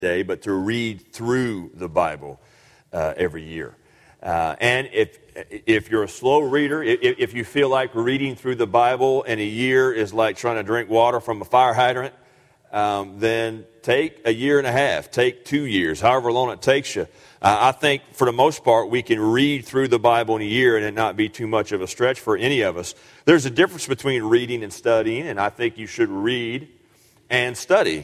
day, but to read through the Bible every year. And if you're a slow reader, if you feel like reading through the Bible in a year is like trying to drink water from a fire hydrant, then take a year and a half, take 2 years, however long it takes you. I think for the most part we can read through the Bible in a year and it not be too much of a stretch for any of us. There's a difference between reading and studying, and I think you should read and study.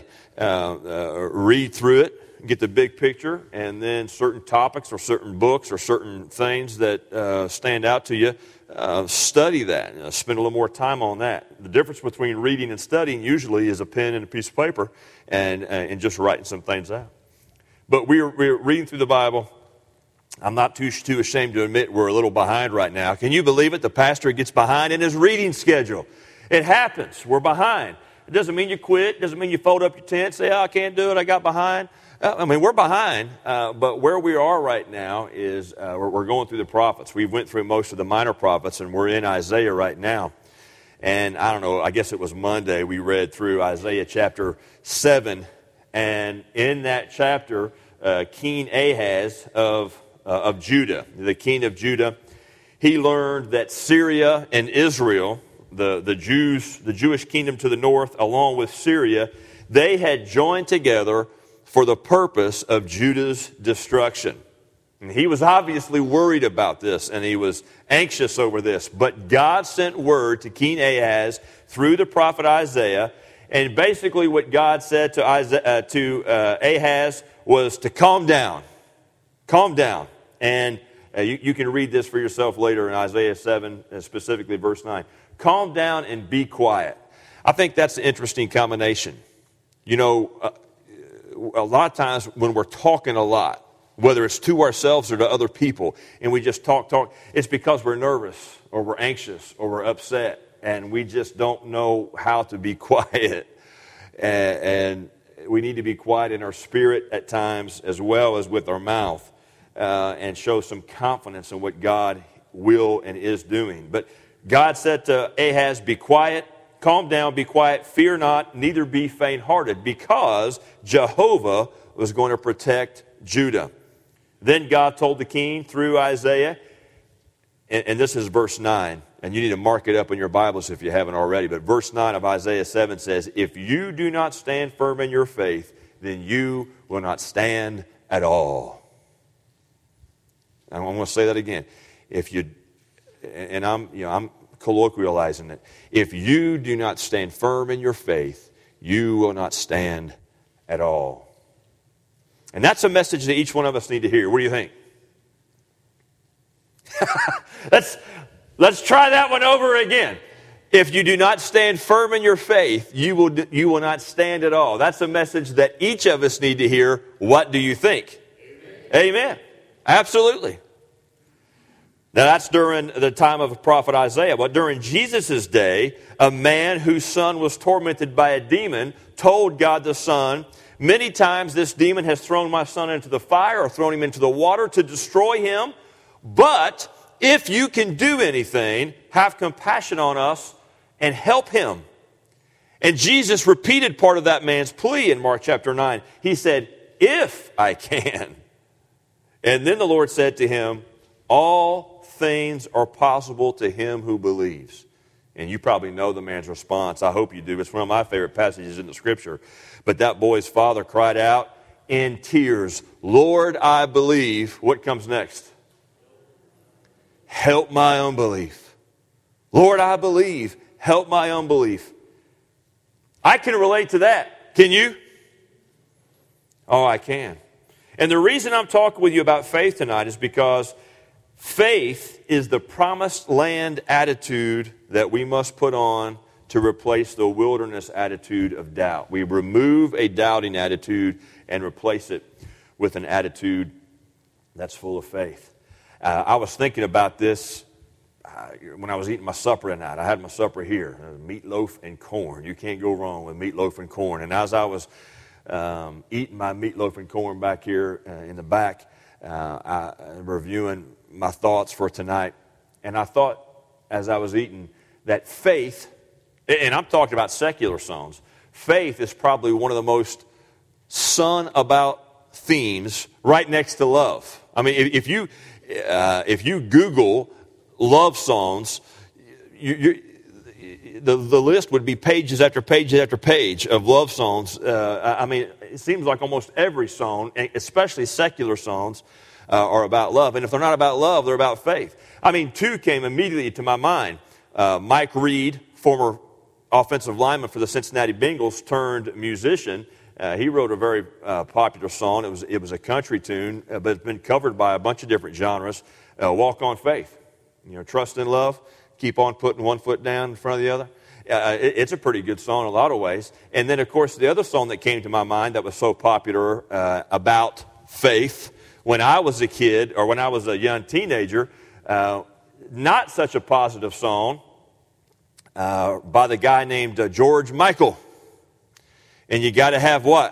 Read through it, get the big picture, and then certain topics or certain books or certain things that stand out to you, study that. Spend a little more time on that. The difference between reading and studying usually is a pen and a piece of paper and just writing some things out. But we're reading through the Bible. I'm not too ashamed to admit we're a little behind right now. Can you believe it? The pastor gets behind in his reading schedule. It happens. We're behind. It doesn't mean you quit. It doesn't mean you fold up your tent, say, I can't do it, I got behind. We're behind, but where we are right now is we're going through the prophets. We went through most of the minor prophets, and we're in Isaiah right now. And I don't know, I guess it was Monday, we read through Isaiah chapter 7. And in that chapter, King Ahaz of Judah, the king of Judah, he learned that Syria and Israel, the Jewish kingdom to the north, along with Syria, they had joined together for the purpose of Judah's destruction. And he was obviously worried about this, and he was anxious over this. But God sent word to King Ahaz through the prophet Isaiah, and basically what God said to Ahaz was to calm down. Calm down. And you can read this for yourself later in Isaiah 7, specifically verse 9. Calm down and be quiet. I think that's an interesting combination. You know, a lot of times when we're talking a lot, whether it's to ourselves or to other people, and we just talk, it's because we're nervous or we're anxious or we're upset, and we just don't know how to be quiet. And we need to be quiet in our spirit at times as well as with our mouth, and show some confidence in what God will and is doing. But God said to Ahaz, be quiet, calm down, be quiet, fear not, neither be faint-hearted, because Jehovah was going to protect Judah. Then God told the king through Isaiah, and this is verse 9, and you need to mark it up in your Bibles if you haven't already, but verse 9 of Isaiah 7 says, if you do not stand firm in your faith, then you will not stand at all. I'm going to say that again. I'm colloquializing it. If you do not stand firm in your faith, you will not stand at all. And that's a message that each one of us need to hear. What do you think? Let's try that one over again. If you do not stand firm in your faith, you will not stand at all. That's a message that each of us need to hear. What do you think? Amen. Amen. Absolutely. Now that's during the time of the prophet Isaiah. But during Jesus' day, a man whose son was tormented by a demon told God the Son, many times this demon has thrown my son into the fire or thrown him into the water to destroy him. But if you can do anything, have compassion on us and help him. And Jesus repeated part of that man's plea in Mark chapter 9. He said, if I can. And then the Lord said to him, all things are possible to him who believes. And you probably know the man's response. I hope you do. It's one of my favorite passages in the Scripture. But that boy's father cried out in tears, Lord, I believe. What comes next? Help my unbelief. Lord, I believe. Help my unbelief. I can relate to that. Can you? Oh, I can. And the reason I'm talking with you about faith tonight is because faith is the promised land attitude that we must put on to replace the wilderness attitude of doubt. We remove a doubting attitude and replace it with an attitude that's full of faith. I was thinking about this when I was eating my supper at night. I had my supper here, meatloaf and corn. You can't go wrong with meatloaf and corn. And as I was eating my meatloaf and corn back here in the back, reviewing my thoughts for tonight, and I thought as I was eating that faith, and I'm talking about secular songs, faith is probably one of the most sung about themes right next to love. I mean, if you Google love songs, the list would be pages after pages after page of love songs. I mean, it seems like almost every song, especially secular songs, are about love. And if they're not about love, they're about faith. I mean, two came immediately to my mind. Mike Reed, former offensive lineman for the Cincinnati Bengals, turned musician. He wrote a very popular song. It was a country tune, but it's been covered by a bunch of different genres. Walk on Faith. Trust in love. Keep on putting one foot down in front of the other. It's a pretty good song in a lot of ways. And then, of course, the other song that came to my mind that was so popular about faith when I was a kid or when I was a young teenager, not such a positive song by the guy named George Michael. And you got to have what?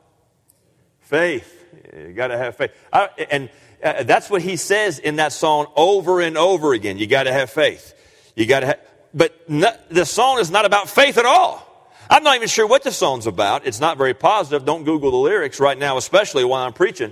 Faith. You got to have faith. That's what he says in that song over and over again. You got to have faith. You got to have, the song is not about faith at all. I'm not even sure what the song's about. It's not very positive. Don't Google the lyrics right now, especially while I'm preaching.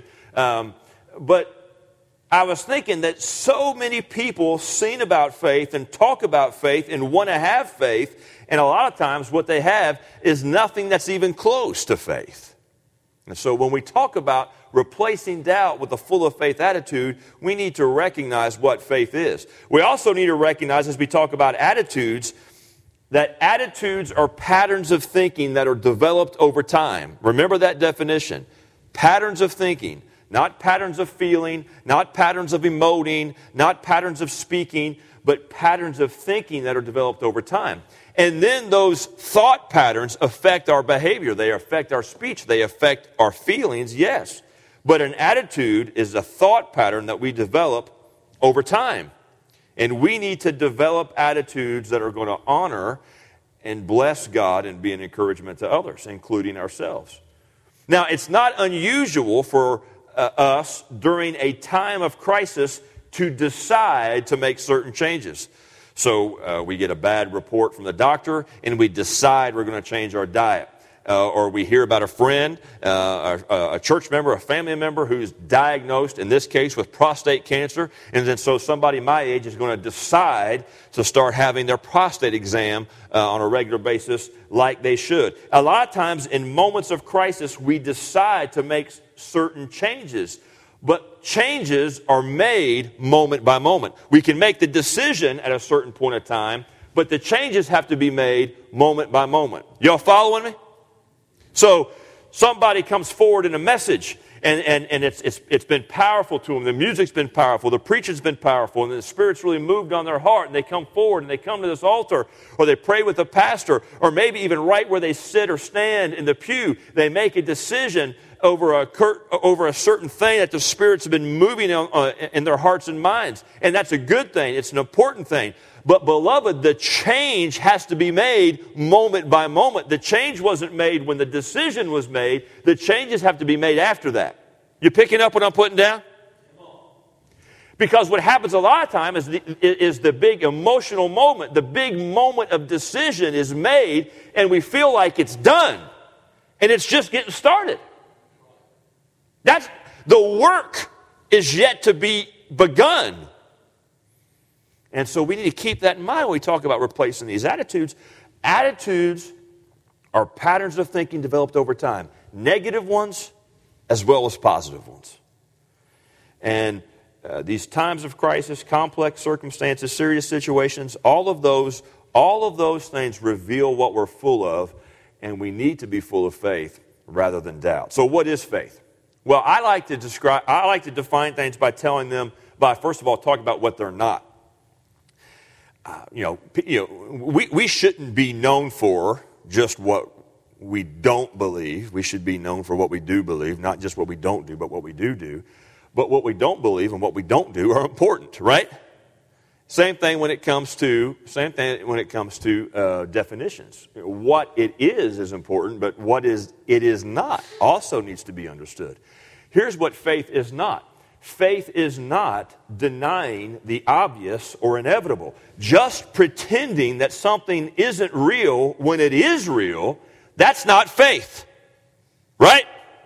But I was thinking that so many people sing about faith and talk about faith and want to have faith, and a lot of times what they have is nothing that's even close to faith. And so when we talk about replacing doubt with a full of faith attitude, we need to recognize what faith is. We also need to recognize, as we talk about attitudes, that attitudes are patterns of thinking that are developed over time. Remember that definition. Patterns of thinking, not patterns of feeling, not patterns of emoting, not patterns of speaking, but patterns of thinking that are developed over time. And then those thought patterns affect our behavior. They affect our speech. They affect our feelings, yes. But an attitude is a thought pattern that we develop over time. And we need to develop attitudes that are going to honor and bless God and be an encouragement to others, including ourselves. Now, it's not unusual for us during a time of crisis to decide to make certain changes. So we get a bad report from the doctor and we decide we're going to change our diet. Or we hear about a friend, a church member, a family member who's diagnosed, in this case, with prostate cancer. And then so somebody my age is going to decide to start having their prostate exam on a regular basis like they should. A lot of times in moments of crisis, we decide to make certain changes. But changes are made moment by moment. We can make the decision at a certain point of time, but the changes have to be made moment by moment. Y'all following me? So somebody comes forward in a message, and it's been powerful to them. The music's been powerful. The preaching's been powerful, and the Spirit's really moved on their heart, and they come forward, and they come to this altar, or they pray with the pastor, or maybe even right where they sit or stand in the pew, they make a decision over a certain thing that the Spirit's been moving in their hearts and minds. And that's a good thing. It's an important thing. But beloved, the change has to be made moment by moment. The change wasn't made when the decision was made. The changes have to be made after that. You picking up what I'm putting down? Because what happens a lot of time is the big emotional moment. The big moment of decision is made, and we feel like it's done. And it's just getting started. That's the work is yet to be begun. And so we need to keep that in mind when we talk about replacing these attitudes. Attitudes are patterns of thinking developed over time. Negative ones as well as positive ones. And these times of crisis, complex circumstances, serious situations, all of those things reveal what we're full of, and we need to be full of faith rather than doubt. So what is faith? Well, I like to define things by first of all, talking about what they're not. We shouldn't be known for just what we don't believe. We should be known for what we do believe, not just what we don't do, but what we do. But what we don't believe and what we don't do are important, right? Same thing when it comes to definitions. What it is important, but what it is not also needs to be understood. Here's what faith is not. Faith is not denying the obvious or inevitable. Just pretending that something isn't real when it is real, that's not faith. Right?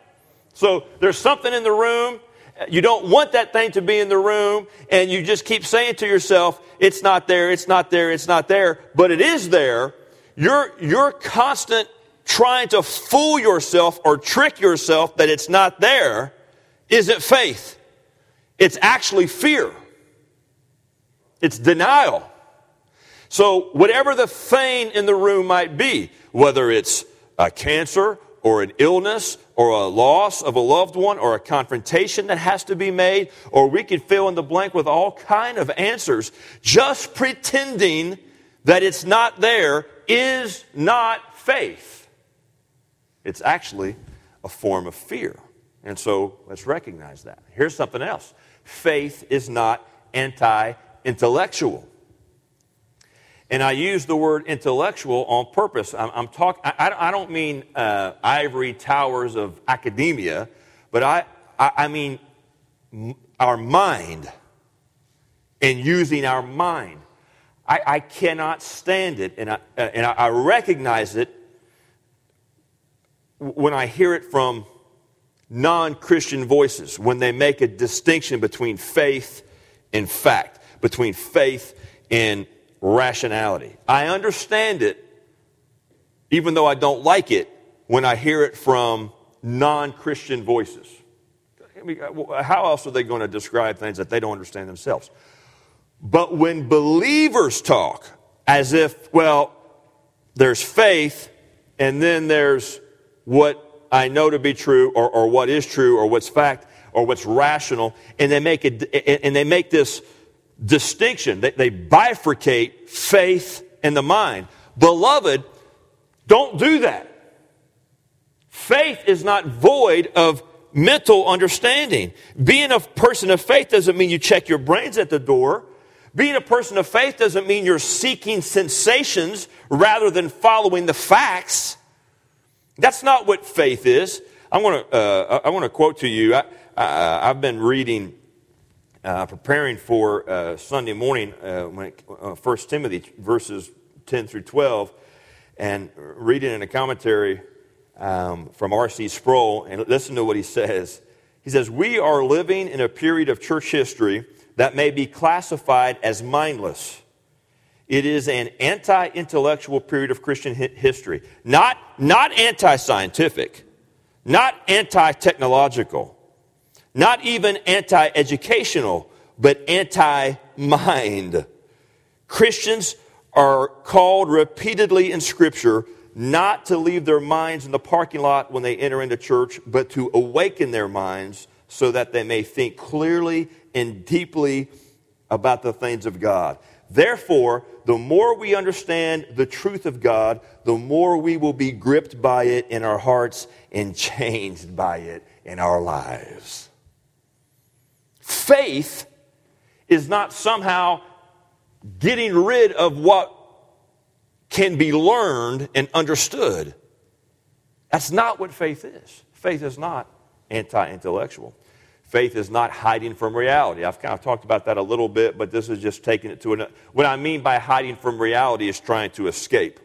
So there's something in the room. You don't want that thing to be in the room, and you just keep saying to yourself, it's not there, it's not there, it's not there, but it is there. Your constant trying to fool yourself or trick yourself that it's not there isn't faith. It's actually fear. It's denial. So whatever the thing in the room might be, whether it's a cancer or an illness or a loss of a loved one or a confrontation that has to be made, or we could fill in the blank with all kind of answers, just pretending that it's not there is not faith. It's actually a form of fear. And so let's recognize that. Here's something else. Faith is not anti-intellectual. And I use the word intellectual on purpose. I don't mean ivory towers of academia, but I mean our mind and using our mind. I cannot stand it, and I recognize it when I hear it from non-Christian voices, when they make a distinction between faith and fact, between faith and rationality. I understand it, even though I don't like it, when I hear it from non-Christian voices. I mean, how else are they going to describe things that they don't understand themselves? But when believers talk as if, well, there's faith, and then there's what I know to be true, or what is true, or what's fact, or what's rational, and they make this distinction. They bifurcate faith and the mind. Beloved, don't do that. Faith is not void of mental understanding. Being a person of faith doesn't mean you check your brains at the door. Being a person of faith doesn't mean you're seeking sensations rather than following the facts. That's not what faith is. I want to quote to you. I've been reading, preparing for Sunday morning, 1 Timothy verses 10 through 12, and reading in a commentary from R.C. Sproul, and listen to what he says. He says, "We are living in a period of church history that may be classified as mindless. It is an anti-intellectual period of Christian history. Not anti-scientific, not anti-technological, not even anti-educational, but anti-mind. Christians are called repeatedly in Scripture not to leave their minds in the parking lot when they enter into church, but to awaken their minds so that they may think clearly and deeply about the things of God. Therefore, the more we understand the truth of God, the more we will be gripped by it in our hearts and changed by it in our lives." Faith is not somehow getting rid of what can be learned and understood. That's not what faith is. Faith is not anti-intellectual. Faith is not hiding from reality. I've kind of talked about that a little bit, but this is just taking it to another. What I mean by hiding from reality is trying to escape.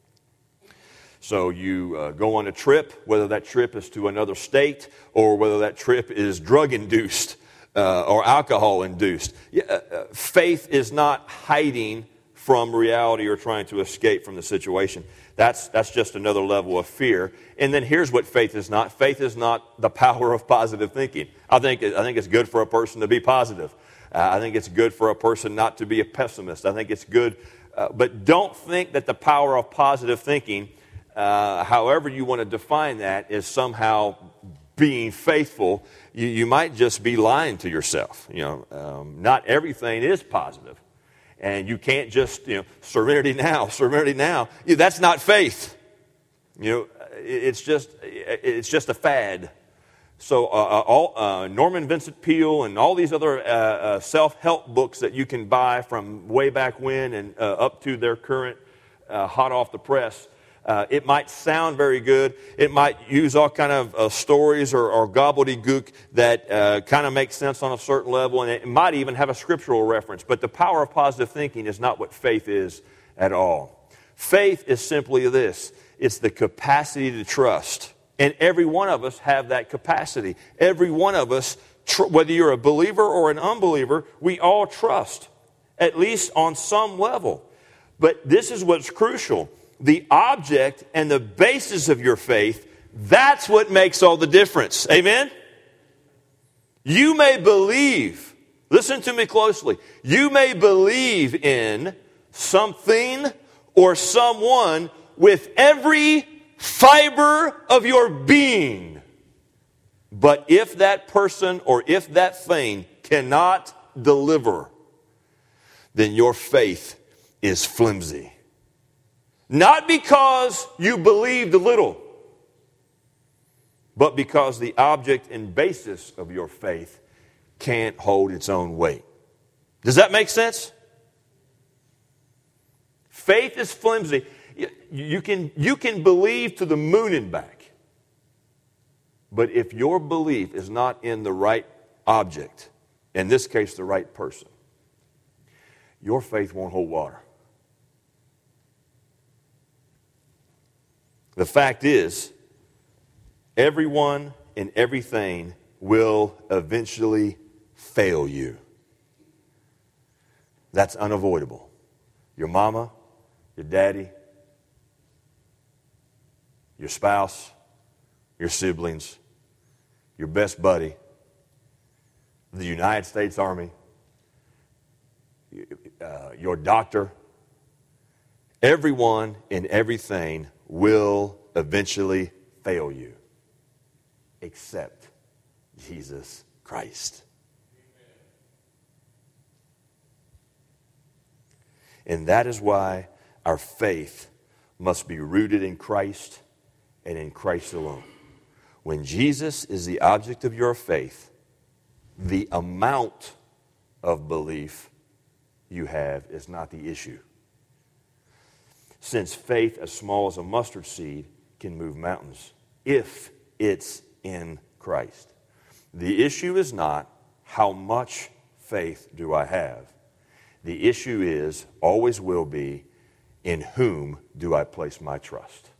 So you go on a trip, whether that trip is to another state or whether that trip is drug-induced or alcohol-induced. Faith is not hiding from reality or trying to escape from the situation. That's just another level of fear. And then here's what faith is not. Faith is not the power of positive thinking. I think it's good for a person to be positive. I think it's good for a person not to be a pessimist. I think it's good. But don't think that the power of positive thinking, however you want to define that, is somehow being faithful. You might just be lying to yourself. Not everything is positive. And you can't just, serenity now. That's not faith. It's just a fad. So Norman Vincent Peale and all these other self-help books that you can buy from way back when and up to their current hot off the press, it might sound very good. It might use all kind of stories or gobbledygook that kind of make sense on a certain level, and it might even have a scriptural reference. But the power of positive thinking is not what faith is at all. Faith is simply this. It's the capacity to trust And every one of us have that capacity. Every one of us, whether you're a believer or an unbeliever, we all trust, at least on some level. But this is what's crucial. The object and the basis of your faith, that's what makes all the difference. Amen? You may believe, listen to me closely, you may believe in something or someone with every fiber of your being. But if that person or if that thing cannot deliver, then your faith is flimsy. Not because you believed a little, but because the object and basis of your faith can't hold its own weight. Does that make sense? Faith is flimsy. You can believe to the moon and back. But if your belief is not in the right object, in this case the right person, your faith won't hold water. The fact is, everyone and everything will eventually fail you. That's unavoidable. Your mama, your daddy, your spouse, your siblings, your best buddy, the United States Army, your doctor. Everyone and everything will eventually fail you, except Jesus Christ. And that is why our faith must be rooted in Christ and in Christ alone. When Jesus is the object of your faith, the amount of belief you have is not the issue. Since faith as small as a mustard seed can move mountains if it's in Christ. The issue is not how much faith do I have. The issue is, always will be, in whom do I place my trust?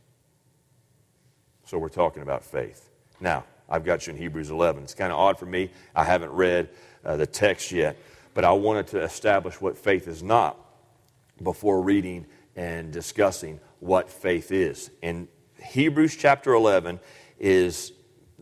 So we're talking about faith. Now, I've got you in Hebrews 11. It's kind of odd for me. I haven't read the text yet, but I wanted to establish what faith is not before reading and discussing what faith is. And Hebrews chapter 11 is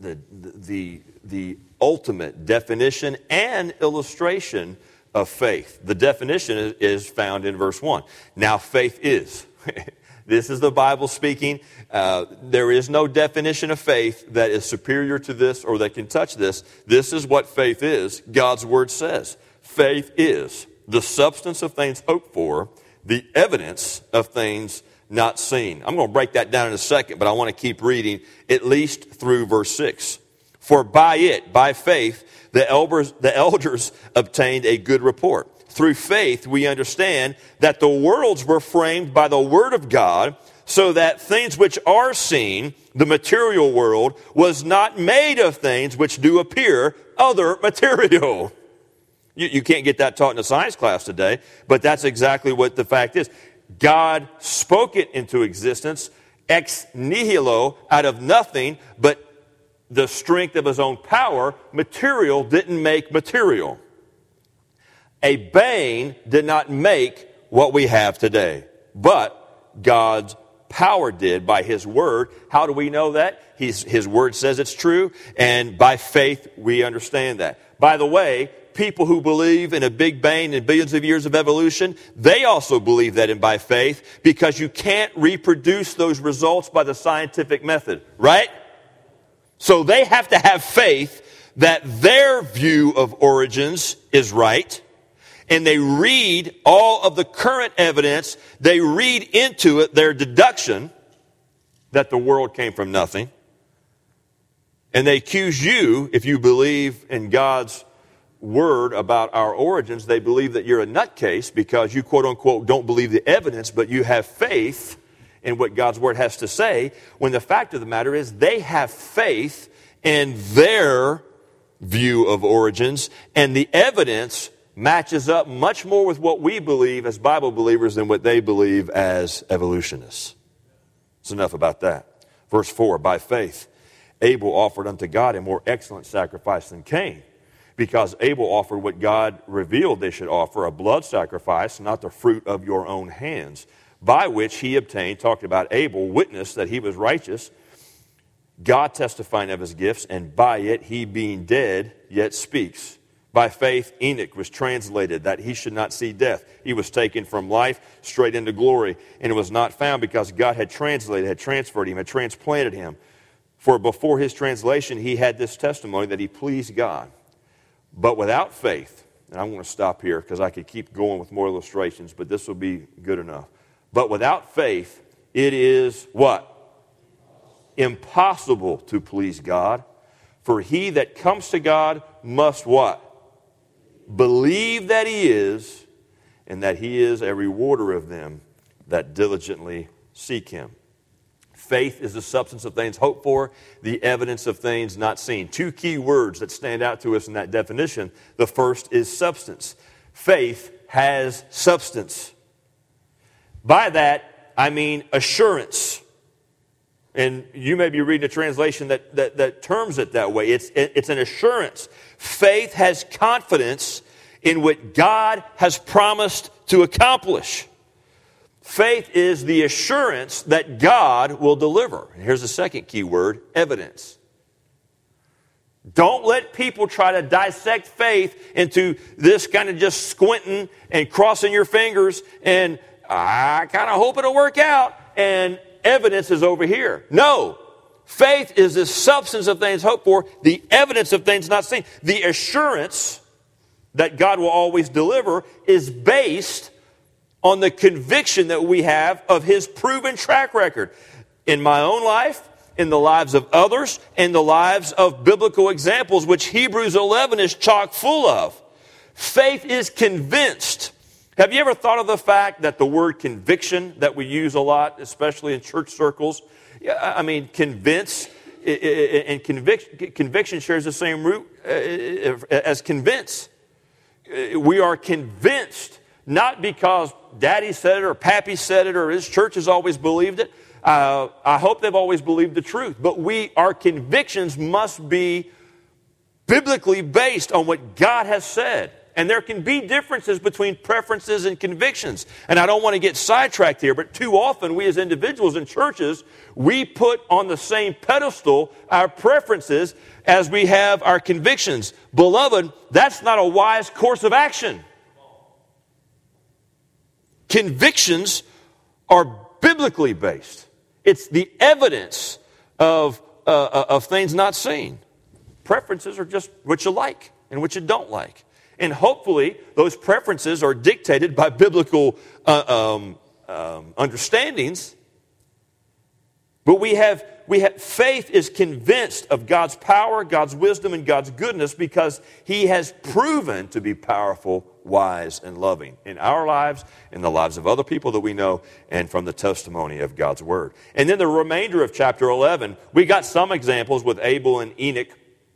the ultimate definition and illustration of faith. The definition is found in verse 1. Now faith is. This is the Bible speaking. There is no definition of faith that is superior to this or that can touch this. This is what faith is. God's word says. Faith is the substance of things hoped for, the evidence of things not seen. I'm going to break that down in a second, but I want to keep reading at least through verse 6. For by it, by faith, the elders obtained a good report. Through faith, we understand that the worlds were framed by the word of God, so that things which are seen, the material world, was not made of things which do appear, other material. You can't get that taught in a science class today, but that's exactly what the fact is. God spoke it into existence, ex nihilo, out of nothing, but the strength of his own power. Material didn't make material. A bang did not make what we have today, but God's power did by his word. How do we know that? His word says it's true, and by faith we understand that. By the way, people who believe in a big bang and billions of years of evolution, they also believe that and by faith, because you can't reproduce those results by the scientific method, right? So they have to have faith that their view of origins is right, and they read all of the current evidence, they read into it their deduction that the world came from nothing, and they accuse you, if you believe in God's word about our origins, they believe that you're a nutcase because you, quote unquote, don't believe the evidence, but you have faith in what God's word has to say, when the fact of the matter is they have faith in their view of origins, and the evidence matches up much more with what we believe as Bible believers than what they believe as evolutionists. It's enough about that. Verse 4, by faith, Abel offered unto God a more excellent sacrifice than Cain, because Abel offered what God revealed they should offer, a blood sacrifice, not the fruit of your own hands, by which he obtained," talking about Abel, "witness that he was righteous, God testifying of his gifts, and by it he being dead yet speaks. By faith Enoch was translated, that he should not see death. He was taken from life straight into glory, and was not found, because God had translated, had transferred him, had transplanted him. For before his translation he had this testimony that he pleased God. But without faith," and I'm going to stop here because I could keep going with more illustrations, but this will be good enough. "But without faith it is" what? "Impossible to please God. For he that comes to God must" what? "Believe that he is, and that he is a rewarder of them that diligently seek him." Faith is the substance of things hoped for, the evidence of things not seen. Two key words that stand out to us in that definition. The first is substance. Faith has substance. By that, I mean assurance. And you may be reading a translation that terms it that way. It's an assurance. Faith has confidence in what God has promised to accomplish. Faith is the assurance that God will deliver. And here's the second key word, evidence. Don't let people try to dissect faith into this kind of just squinting and crossing your fingers and I kind of hope it'll work out, and evidence is over here. No. Faith is the substance of things hoped for, the evidence of things not seen. The assurance that God will always deliver is based on the conviction that we have of his proven track record in my own life, in the lives of others, and the lives of biblical examples, which Hebrews 11 is chock full of. Faith is convinced. Have you ever thought of the fact that the word conviction that we use a lot, especially in church circles, I mean, convince and conviction shares the same root as convince. We are convinced, not because Daddy said it or Pappy said it or his church has always believed it. I hope they've always believed the truth. But our convictions must be biblically based on what God has said. And there can be differences between preferences and convictions. And I don't want to get sidetracked here, but too often we as individuals in churches, we put on the same pedestal our preferences as we have our convictions. Beloved, that's not a wise course of action. Convictions are biblically based. It's the evidence of things not seen. Preferences are just what you like and what you don't like. And hopefully, those preferences are dictated by biblical understandings. But we have faith is convinced of God's power, God's wisdom, and God's goodness because he has proven to be powerful, wise, and loving in our lives, in the lives of other people that we know, and from the testimony of God's word. And then the remainder of chapter 11, we got some examples with Abel and Enoch.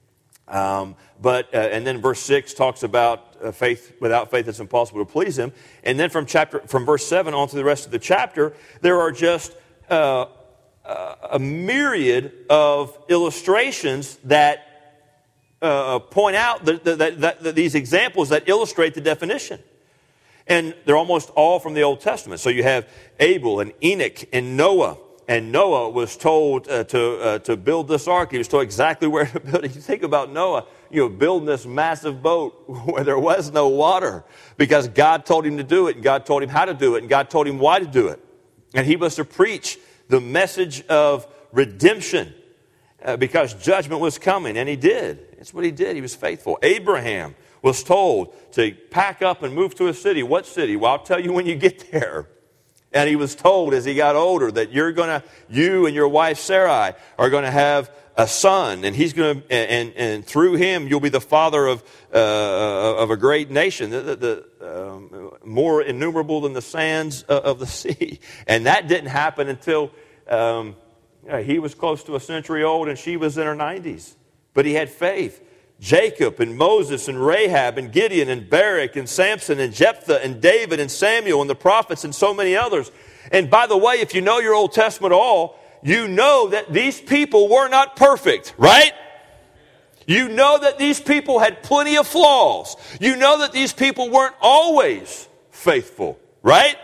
And then verse 6 talks about faith. Without faith, it's impossible to please him. And then from verse 7 on to the rest of the chapter, there are just a myriad of illustrations that point out that these examples that illustrate the definition. And they're almost all from the Old Testament. So you have Abel and Enoch and Noah. And Noah was told to build this ark. He was told exactly where to build it. You think about Noah, building this massive boat where there was no water because God told him to do it, and God told him how to do it, and God told him why to do it. And he was to preach the message of redemption because judgment was coming, and he did. That's what he did. He was faithful. Abraham was told to pack up and move to a city. What city? Well, I'll tell you when you get there. And he was told as he got older that you and your wife Sarai are going to have a son, and he's going to, and through him you'll be the father of a great nation, more innumerable than the sands of the sea. And that didn't happen until he was close to a century old, and she was in her 90s. But he had faith. Jacob and Moses and Rahab and Gideon and Barak and Samson and Jephthah and David and Samuel and the prophets and so many others. And by the way, if you know your Old Testament at all, you know that these people were not perfect, right? You know that these people had plenty of flaws. You know that these people weren't always faithful, right?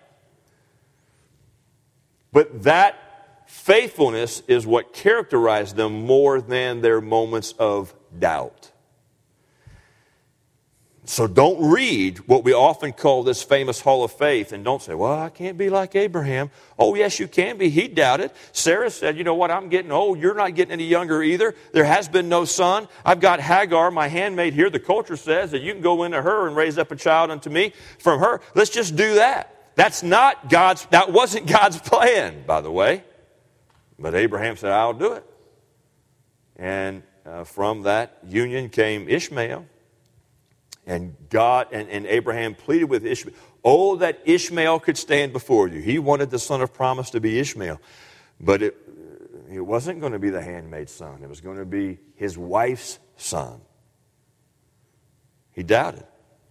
But that faithfulness is what characterized them more than their moments of doubt. So don't read what we often call this famous hall of faith and don't say, well, I can't be like Abraham. Oh, yes, you can be. He doubted. Sarah said, you know what, I'm getting old. You're not getting any younger either. There has been no son. I've got Hagar, my handmaid here. The culture says that you can go into her and raise up a child unto me from her. Let's just do that. That wasn't God's plan, by the way. But Abraham said, I'll do it. And from that union came Ishmael. And God and Abraham pleaded with Ishmael, oh, that Ishmael could stand before you. He wanted the son of promise to be Ishmael. But it wasn't going to be the handmaid's son. It was going to be his wife's son. He doubted.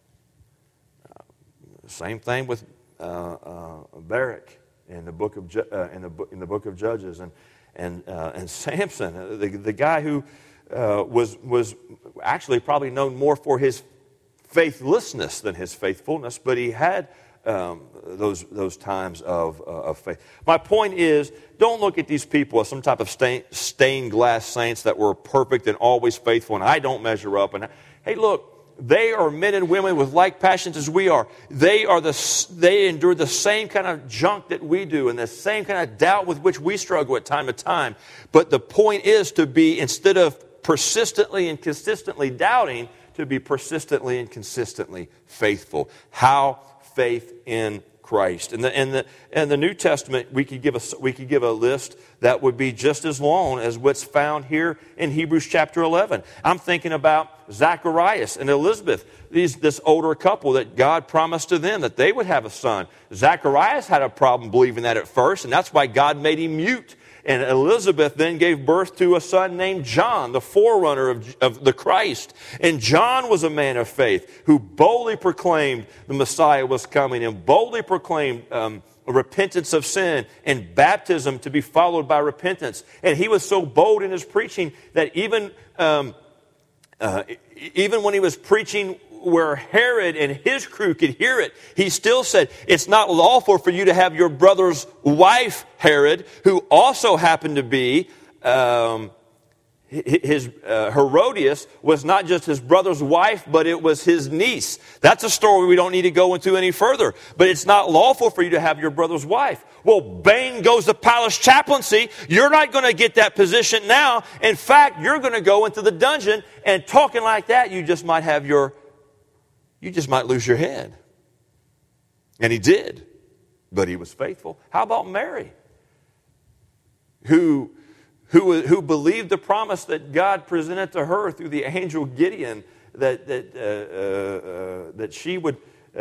Same thing with Barak in the book of Judges, and Samson, the guy who was actually probably known more for his faithlessness than his faithfulness, but he had those times of faith. My point is, don't look at these people as some type of stained glass saints that were perfect and always faithful, and I don't measure up. And hey, look, they are men and women with like passions as we are. They endure the same kind of junk that we do and the same kind of doubt with which we struggle at time to time. But the point is to be, instead of persistently and consistently doubting, to be persistently and consistently faithful. How? Faith in Christ. In the New Testament, we could give a list that would be just as long as what's found here in Hebrews chapter 11. I'm thinking about Zacharias and Elizabeth, this older couple that God promised to them that they would have a son. Zacharias had a problem believing that at first, and that's why God made him mute. And Elizabeth then gave birth to a son named John, the forerunner of the Christ. And John was a man of faith who boldly proclaimed the Messiah was coming and boldly proclaimed repentance of sin and baptism to be followed by repentance. And he was so bold in his preaching that even when he was preaching where Herod and his crew could hear it, he still said, it's not lawful for you to have your brother's wife, Herod, who also happened to be, Herodias was not just his brother's wife, but it was his niece. That's a story we don't need to go into any further. But it's not lawful for you to have your brother's wife. Well, bang goes the palace chaplaincy. You're not going to get that position now. In fact, you're going to go into the dungeon, and talking like that, you just might lose your head. And he did. But he was faithful. How about Mary? Who believed the promise that God presented to her through the angel Gideon, that she would,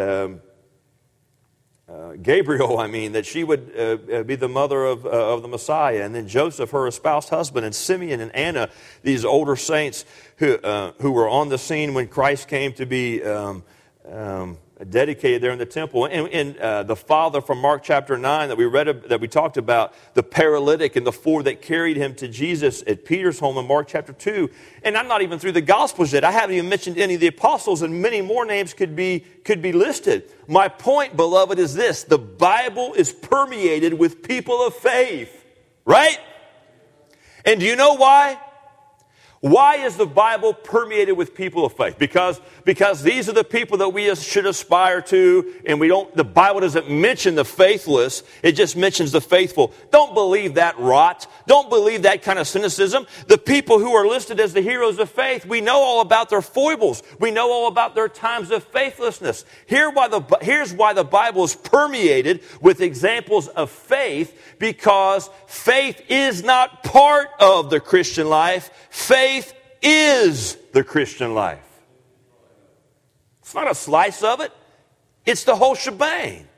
that she would be the mother of the Messiah. And then Joseph, her espoused husband, and Simeon and Anna, these older saints who were on the scene when Christ came to be dedicated there in the temple. And the father from Mark chapter 9 that we talked about, the paralytic and the four that carried him to Jesus at Peter's home in Mark chapter 2. And I'm not even through the Gospels yet. I haven't even mentioned any of the apostles, and many more names could be listed. My point, beloved, is this: the Bible is permeated with people of faith, right? And do you know why? Why is the Bible permeated with people of faith? Because these are the people that we should aspire to, and the Bible doesn't mention the faithless, it just mentions the faithful. Don't believe that rot. Don't believe that kind of cynicism. The people who are listed as the heroes of faith, we know all about their foibles. We know all about their times of faithlessness. Here's why the Bible is permeated with examples of faith, because faith is not part of the Christian life. Faith is the Christian life. It's not a slice of it. It's the whole shebang.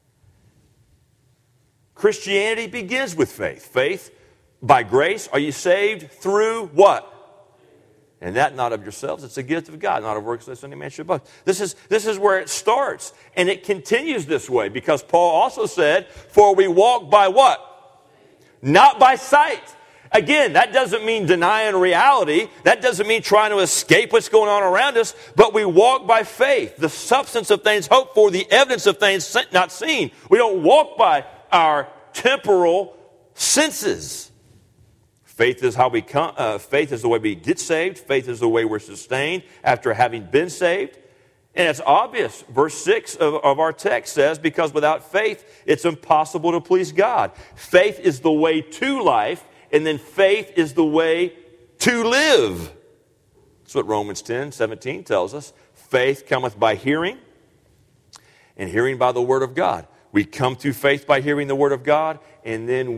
Christianity begins with faith. Faith by grace. Are you saved through what? And that not of yourselves. It's a gift of God, not of works lest any man should boast. This is where it starts. And it continues this way, because Paul also said, for we walk by what? not by sight. Again, that doesn't mean denying reality. That doesn't mean trying to escape what's going on around us. But we walk by faith, the substance of things hoped for, the evidence of things not seen. We don't walk by our temporal senses. Faith is how we faith is the way we get saved. Faith is the way we're sustained after having been saved. And it's obvious. Verse 6 of our text says, because without faith, it's impossible to please God. Faith is the way to life. And then faith is the way to live. That's what Romans 10:17 tells us. Faith cometh by hearing, and hearing by the word of God. We come through faith by hearing the word of God, and then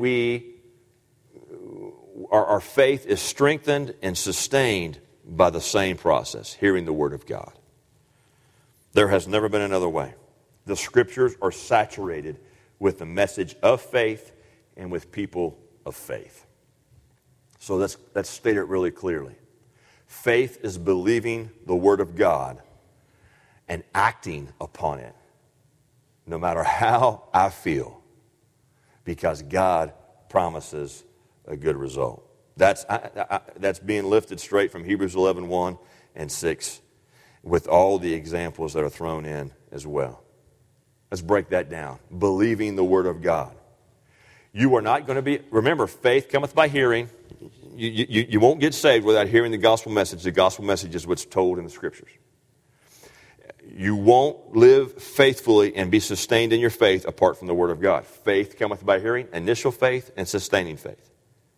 our faith is strengthened and sustained by the same process, hearing the word of God. There has never been another way. The scriptures are saturated with the message of faith and with people of faith. So let's state it really clearly. Faith is believing the word of God and acting upon it, no matter how I feel, because God promises a good result. That's being lifted straight from Hebrews 11:1 and 6, with all the examples that are thrown in as well. Let's break that down. Believing the word of God. You are not going to be, remember, faith cometh by hearing. You won't get saved without hearing the gospel message. The gospel message is what's told in the scriptures. You won't live faithfully and be sustained in your faith apart from the word of God. Faith cometh by hearing, initial faith and sustaining faith.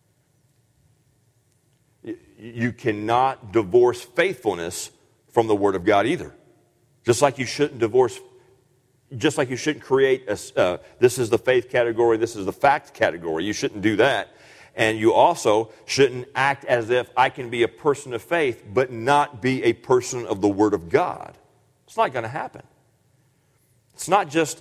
You cannot divorce faithfulness from the word of God either. Just like you shouldn't create this is the faith category, this is the fact category. You shouldn't do that. And you also shouldn't act as if I can be a person of faith but not be a person of the word of God. It's not going to happen. It's not just,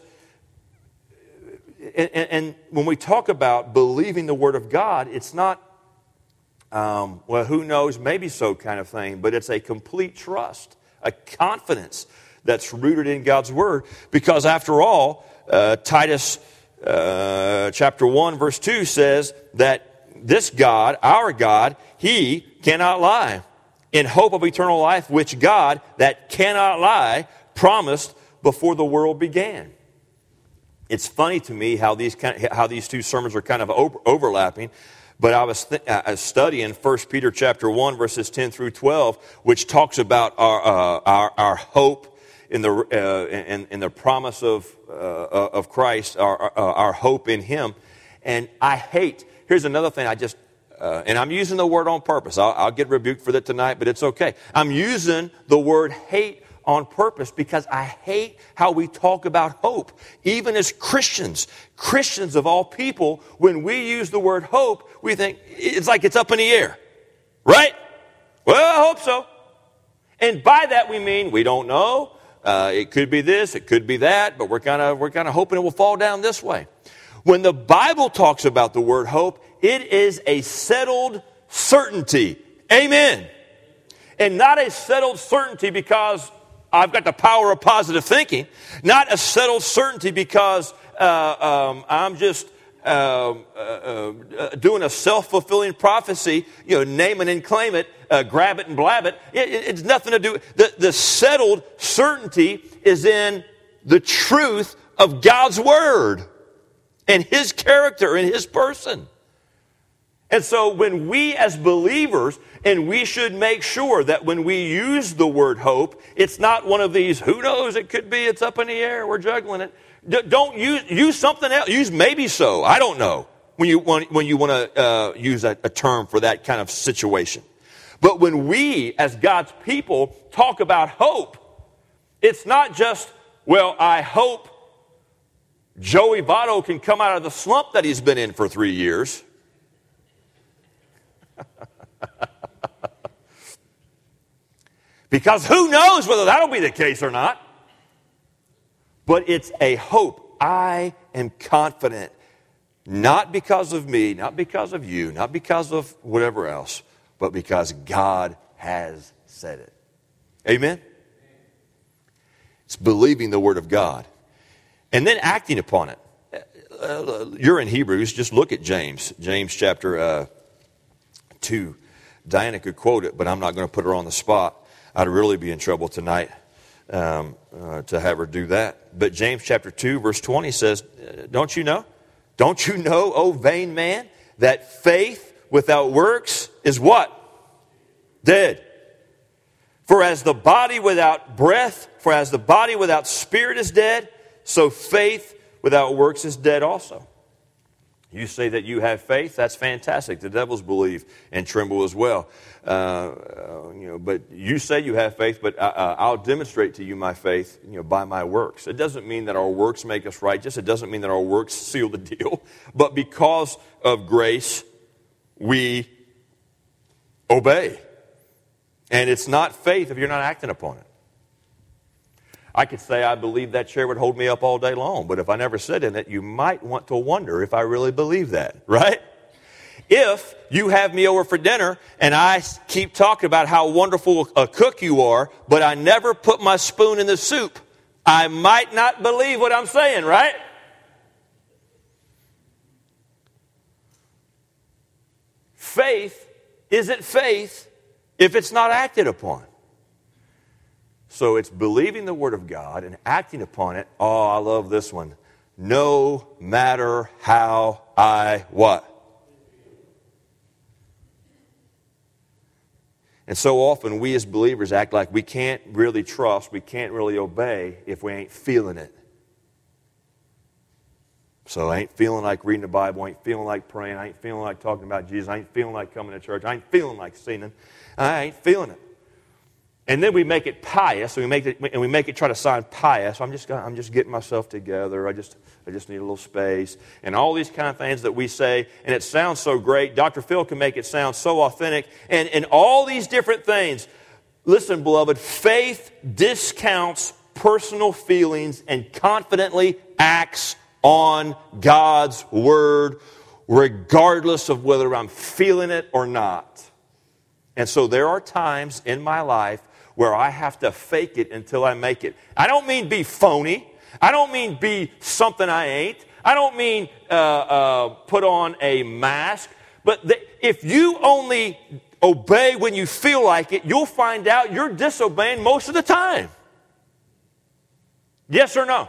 and when we talk about believing the word of God, it's not, well, who knows, maybe so kind of thing, but it's a complete trust, a confidence that's rooted in God's word, because after all, Titus chapter 1 verse 2 says that this God, our God, He cannot lie, in hope of eternal life, which God, that cannot lie, promised before the world began. It's funny to me how these two sermons are kind of overlapping, but I was studying 1 Peter chapter 1 verses 10 through 12, which talks about our hope in the promise of Christ, our hope in Him. And here's another thing and I'm using the word on purpose. I'll get rebuked for that tonight, but it's okay. I'm using the word hate on purpose because I hate how we talk about hope. Even as Christians of all people, when we use the word hope, we think it's like it's up in the air. Right? Well, I hope so. And by that we mean we don't know. It could be this, it could be that, but we're kind of hoping it will fall down this way. When the Bible talks about the word hope, it is a settled certainty. Amen. And not a settled certainty because I've got the power of positive thinking. Not a settled certainty because I'm just doing a self-fulfilling prophecy, name it and claim it, grab it and blab it. It's nothing to do. The settled certainty is in the truth of God's word and His character and His person. And so when we as believers, and we should make sure that when we use the word hope, it's not one of these, who knows, it could be, it's up in the air, we're juggling it. Don't use something else. Use maybe so. I don't know when you want to use a term for that kind of situation. But when we as God's people talk about hope, it's not just, well, I hope Joey Votto can come out of the slump that he's been in for 3 years. Because who knows whether that'll be the case or not. But it's a hope. I am confident, not because of me, not because of you, not because of whatever else, but because God has said it. Amen? It's believing the word of God and then acting upon it. you're in Hebrews, just look at James. James chapter 2. Diana could quote it, but I'm not going to put her on the spot. I'd really be in trouble tonight to have her do that. But James chapter 2, verse 20 says, don't you know? Don't you know, O vain man, that faith without works is what? Dead. For as the body without breath, for as the body without spirit is dead, so faith without works is dead also. You say that you have faith, that's fantastic. The devils believe and tremble as well. But you say you have faith, but I'll demonstrate to you my faith, by my works. It doesn't mean that our works make us righteous. It doesn't mean that our works seal the deal. But because of grace, we obey. And it's not faith if you're not acting upon it. I could say I believe that chair would hold me up all day long, but if I never sit in it, you might want to wonder if I really believe that, right? If you have me over for dinner and I keep talking about how wonderful a cook you are, but I never put my spoon in the soup, I might not believe what I'm saying, right? Faith isn't faith if it's not acted upon. So it's believing the Word of God and acting upon it. Oh, I love this one. No matter how I what? And so often we as believers act like we can't really trust, we can't really obey if we ain't feeling it. So I ain't feeling like reading the Bible, I ain't feeling like praying, I ain't feeling like talking about Jesus, I ain't feeling like coming to church, I ain't feeling like singing, I ain't feeling it. And then we make it pious, and we make it try to sound pious. I'm just getting myself together. I just need a little space, and all these kind of things that we say, and it sounds so great. Dr. Phil can make it sound so authentic, and all these different things. Listen, beloved, faith discounts personal feelings and confidently acts on God's Word, regardless of whether I'm feeling it or not. And so there are times in my life where I have to fake it until I make it. I don't mean be phony. I don't mean be something I ain't. I don't mean put on a mask. But if you only obey when you feel like it, you'll find out you're disobeying most of the time. Yes or no?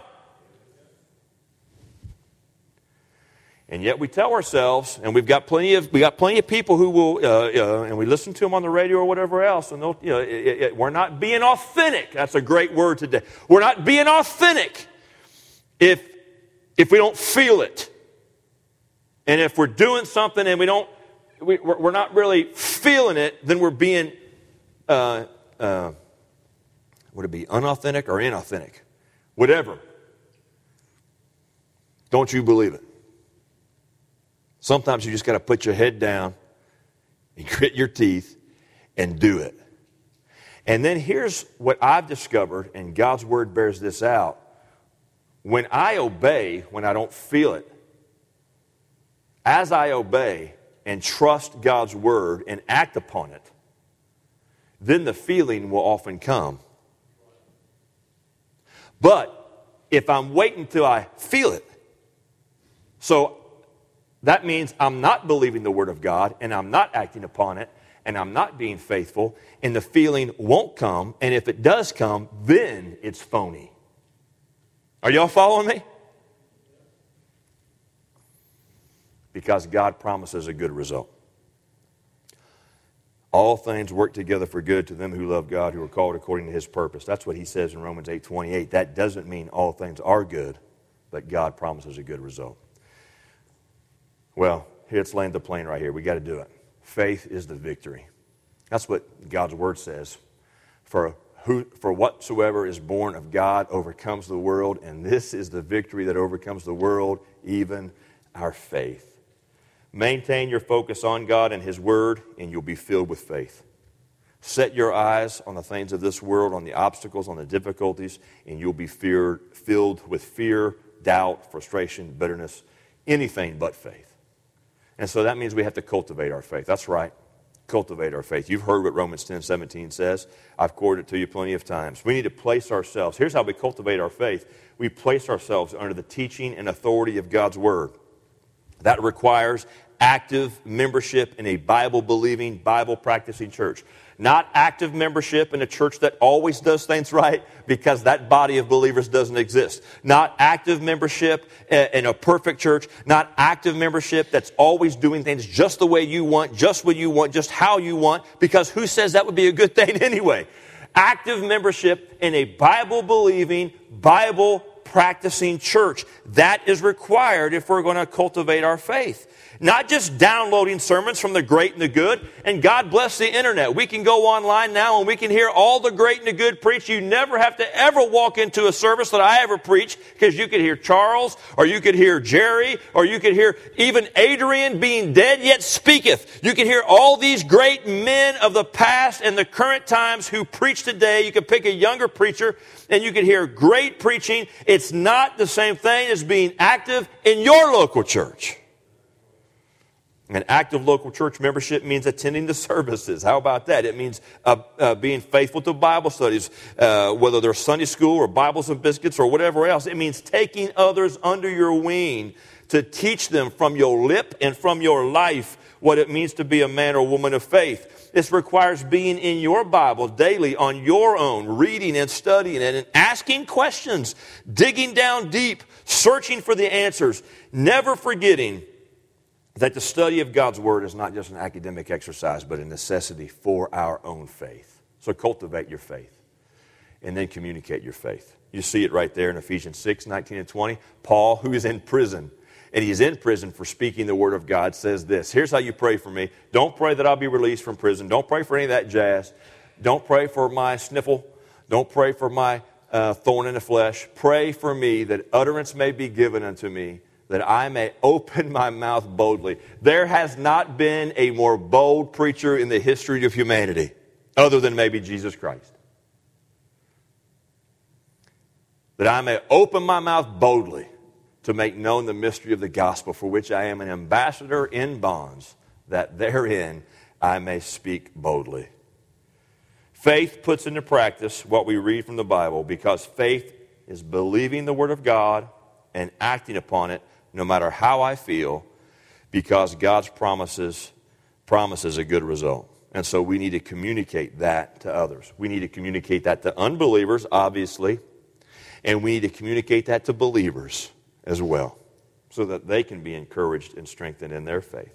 And yet we tell ourselves, and we got plenty of people who will, and we listen to them on the radio or whatever else, and we're not being authentic. That's a great word today. We're not being authentic if we don't feel it, and if we're doing something and we're not really feeling it, then we're being, would it be unauthentic or inauthentic? Whatever. Don't you believe it? Sometimes you just got to put your head down and grit your teeth and do it. And then here's what I've discovered, and God's Word bears this out. When I obey, when I don't feel it, as I obey and trust God's Word and act upon it, then the feeling will often come. But if I'm waiting till I feel it, so that means I'm not believing the Word of God, and I'm not acting upon it, and I'm not being faithful, and the feeling won't come, and if it does come, then it's phony. Are y'all following me? Because God promises a good result. All things work together for good to them who love God, who are called according to His purpose. That's what He says in Romans 8:28. That doesn't mean all things are good, but God promises a good result. Well, let's land the plane right here. We got to do it. Faith is the victory. That's what God's Word says. For whatsoever is born of God overcomes the world, and this is the victory that overcomes the world, even our faith. Maintain your focus on God and His Word, and you'll be filled with faith. Set your eyes on the things of this world, on the obstacles, on the difficulties, and you'll be filled with fear, doubt, frustration, bitterness, anything but faith. And so that means we have to cultivate our faith. That's right. cultivate our faith. You've heard what Romans 10:17 says. I've quoted it to you plenty of times. We need to place ourselves. Here's how we cultivate our faith. We place ourselves under the teaching and authority of God's Word. That requires active membership in a Bible-believing, Bible-practicing church. Not active membership in a church that always does things right, because that body of believers doesn't exist. Not active membership in a perfect church. Not active membership that's always doing things just the way you want, just what you want, just how you want, because who says that would be a good thing anyway? Active membership in a Bible-believing, Bible-practicing church. That is required if we're going to cultivate our faith. Not just downloading sermons from the great and the good. And God bless the internet. We can go online now and we can hear all the great and the good preach. You never have to ever walk into a service that I ever preach, because you could hear Charles, or you could hear Jerry, or you could hear even Adrian, being dead yet speaketh. You can hear all these great men of the past and the current times who preach today. You could pick a younger preacher and you could hear great preaching. It's not the same thing as being active in your local church. An active local church membership means attending the services. How about that? It means being faithful to Bible studies, whether they're Sunday school or Bibles and biscuits or whatever else. It means taking others under your wing to teach them from your lip and from your life what it means to be a man or woman of faith. This requires being in your Bible daily on your own, reading and studying and asking questions, digging down deep, searching for the answers, never forgetting that the study of God's Word is not just an academic exercise, but a necessity for our own faith. So cultivate your faith and then communicate your faith. You see it right there in Ephesians 6:19 and 20. Paul, who is in prison, and he's in prison for speaking the Word of God, says this. Here's how you pray for me. Don't pray that I'll be released from prison. Don't pray for any of that jazz. Don't pray for my sniffle. Don't pray for my thorn in the flesh. Pray for me that utterance may be given unto me, that I may open my mouth boldly. There has not been a more bold preacher in the history of humanity, other than maybe Jesus Christ. That I may open my mouth boldly to make known the mystery of the gospel, for which I am an ambassador in bonds, that therein I may speak boldly. Faith puts into practice what we read from the Bible, because faith is believing the Word of God and acting upon it no matter how I feel, because God's promises a good result. And so we need to communicate that to others. We need to communicate that to unbelievers, obviously, and we need to communicate that to believers as well, so that they can be encouraged and strengthened in their faith.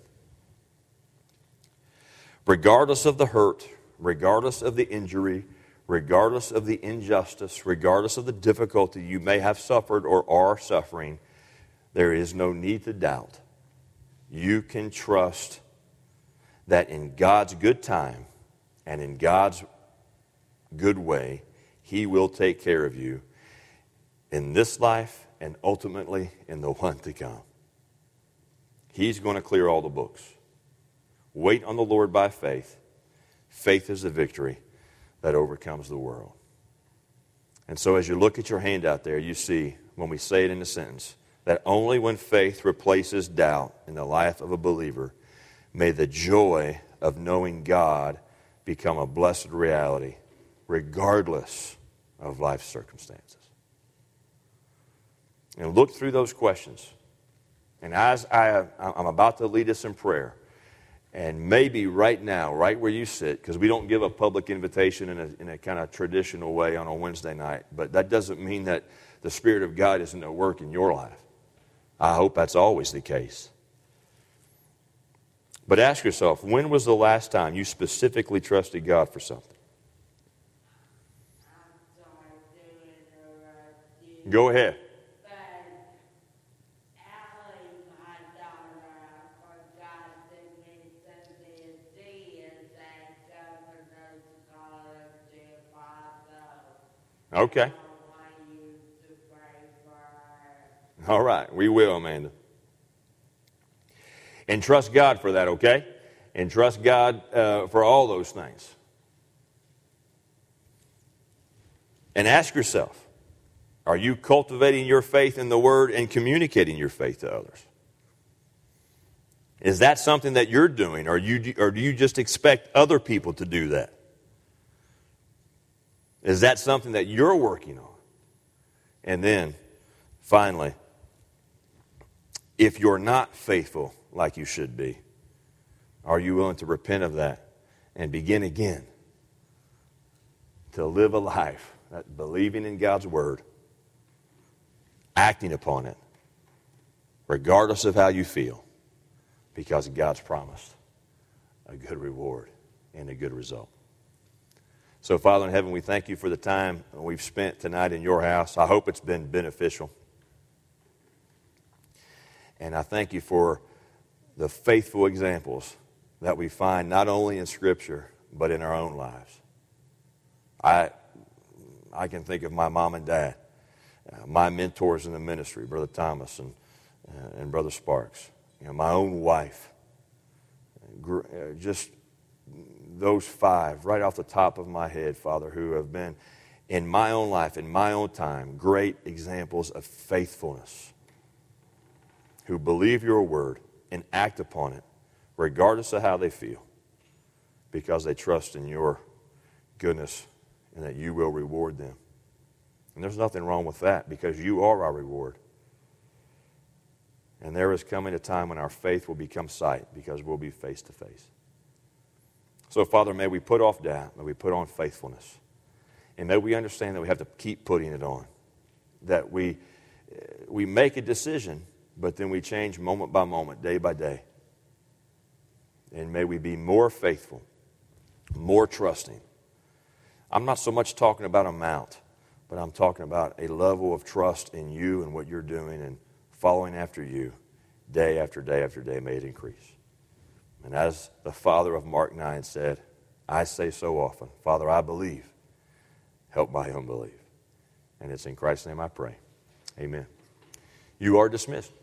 Regardless of the hurt, regardless of the injury, regardless of the injustice, regardless of the difficulty you may have suffered or are suffering, there is no need to doubt. You can trust that in God's good time and in God's good way, He will take care of you in this life and ultimately in the one to come. He's going to clear all the books. Wait on the Lord by faith. Faith is the victory that overcomes the world. And so as you look at your handout there, you see, when we say it in a sentence, that only when faith replaces doubt in the life of a believer may the joy of knowing God become a blessed reality, regardless of life's circumstances. And look through those questions. And as I'm about to lead us in prayer, and maybe right now, right where you sit, because we don't give a public invitation in a kind of traditional way on a Wednesday night, but that doesn't mean that the Spirit of God isn't at work in your life. I hope that's always the case. But ask yourself, when was the last time you specifically trusted God for something? Go ahead. Okay. All right, we will, Amanda. And trust God for that, okay? And trust God for all those things. And ask yourself, are you cultivating your faith in the Word and communicating your faith to others? Is that something that you're doing, or do you just expect other people to do that? Is that something that you're working on? And then, finally, if you're not faithful like you should be, are you willing to repent of that and begin again to live a life that believing in God's Word, acting upon it, regardless of how you feel, because God's promised a good reward and a good result. So, Father in heaven, we thank you for the time we've spent tonight in your house. I hope it's been beneficial. And I thank you for the faithful examples that we find not only in Scripture, but in our own lives. I can think of my mom and dad, my mentors in the ministry, Brother Thomas and Brother Sparks, my own wife, just those five right off the top of my head, Father, who have been in my own life, in my own time, great examples of faithfulness, who believe your word and act upon it, regardless of how they feel, because they trust in your goodness and that you will reward them. And there's nothing wrong with that, because you are our reward. And there is coming a time when our faith will become sight, because we'll be face to face. So, Father, may we put off doubt, may we put on faithfulness, and may we understand that we have to keep putting it on, that we make a decision, but then we change moment by moment, day by day. And may we be more faithful, more trusting. I'm not so much talking about amount, but I'm talking about a level of trust in you and what you're doing and following after you day after day after day. May it increase. And as the father of Mark 9 said, I say so often, Father, I believe. Help my unbelief. And it's in Christ's name I pray. Amen. You are dismissed.